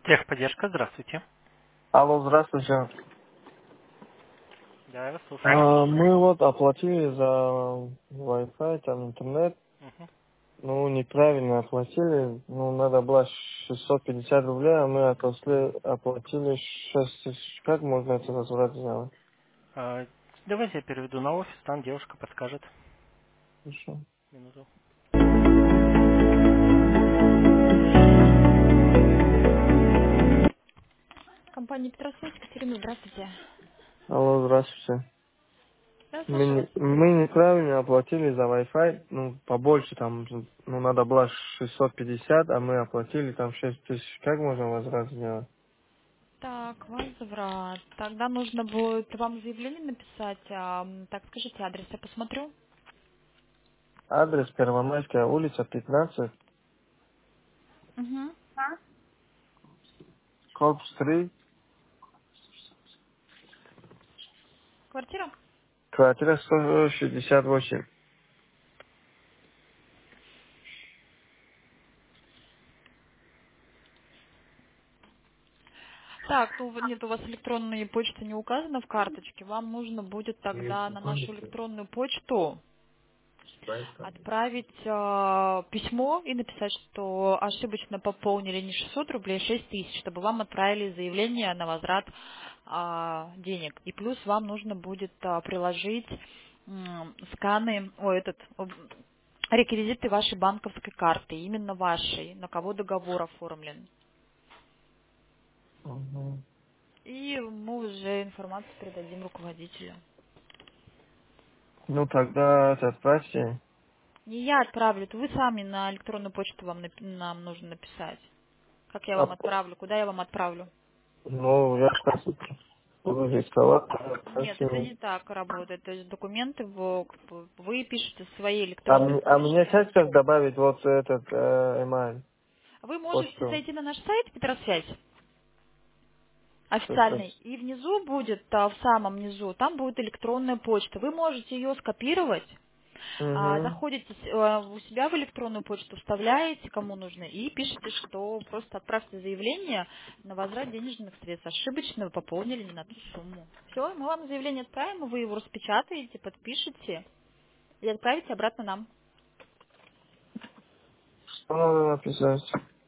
Техподдержка, здравствуйте. Алло, здравствуйте. Да, я вас слушаю. Мы вот оплатили за Wi-Fi, там интернет. Мгм. Ну, неправильно оплатили. Ну, надо было 650 рублей, а мы оплатили 6 тысяч. Как можно это возврат сделать? А, Давайте я переведу на офис, там девушка подскажет. Хорошо. Минуту. Компания Петросвязь, Екатерина, здравствуйте. Алло, здравствуйте. Я Мы, слушаю вас. мы неправильно оплатили за Wi-Fi, ну, побольше там, ну, надо было 650, а мы оплатили там 6 тысяч. Как можно возврат сделать? Так, возврат. Тогда нужно будет вам заявление написать. Так, скажите адрес, я посмотрю. Адрес Первомайская улица, 15, Угу. корпус 3, Квартира? квартира 168. Так, ну нет, у вас электронная почта не указана в карточке. Вам нужно будет тогда на нашу электронную почту отправить письмо и написать, что ошибочно пополнили не 600 рублей, а 6 тысяч, чтобы вам отправили заявление на возврат денег. И плюс вам нужно будет приложить сканы, реквизиты вашей банковской карты, именно вашей, на кого договор оформлен. Мгм. И мы уже информацию передадим руководителю. Ну, тогда это отправьте. Не я отправлю, это вы сами на электронную почту нам нужно написать. Как я А, вам отправлю? Куда я вам отправлю? ну, я сейчас буду рисковать. Нет, это Отправьте. не так работает. То есть документы вы пишете своей А, электронной а мне почтой. как добавить вот этот email, Вы можете почту? зайти на наш сайт Петросвязь Что это? официальный, и внизу будет, в самом низу, там будет электронная почта. Вы можете ее скопировать, Угу. заходите у себя в электронную почту, вставляете, кому нужно, и пишите, что просто отправьте заявление на возврат денежных средств. Ошибочно вы пополнили не на ту сумму. Все, мы вам заявление отправим, вы его распечатаете, подпишете и отправите обратно нам. Что надо написать?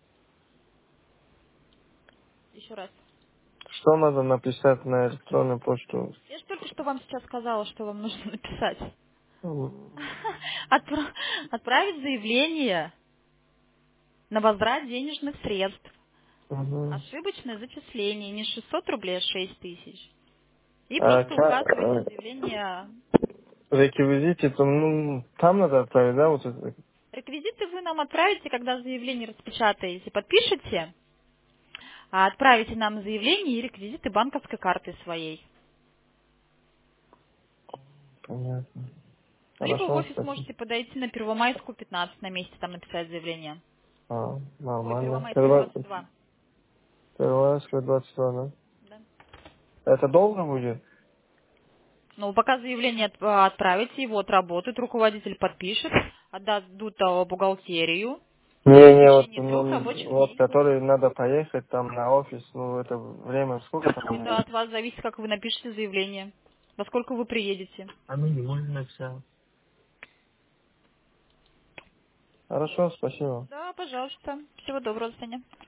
Еще раз. Что надо написать на электронную почту? Я же только что вам сейчас сказала, что вам нужно написать. Мгм. Отправить заявление на возврат денежных средств. Ошибочное зачисление, не 600 рублей, а 6 тысяч. И А просто указываете заявление. реквизиты, то, ну, там надо отправить, да, вот это? Реквизиты вы нам отправите, когда заявление распечатаете, подпишете, отправите нам заявление и реквизиты банковской карты своей. Понятно. Либо в Хорошо, офис спасибо. можете подойти на Первомайскую, 15, на месте там написать заявление. Ой, Нормально. Первомайская, 22. Первомайская 22, да? Да. Это долго будет? Ну, пока заявление отправите, его отработают, руководитель подпишет, отдадут в бухгалтерию в Не, вот, течение 3 ну, рабочих вот, дней. который надо поехать там на офис, ну, это время сколько там Это будет? от вас зависит, как вы напишете заявление, во сколько вы приедете. А мы не можем написать. Хорошо, спасибо. Да, пожалуйста. Всего доброго, до свидания.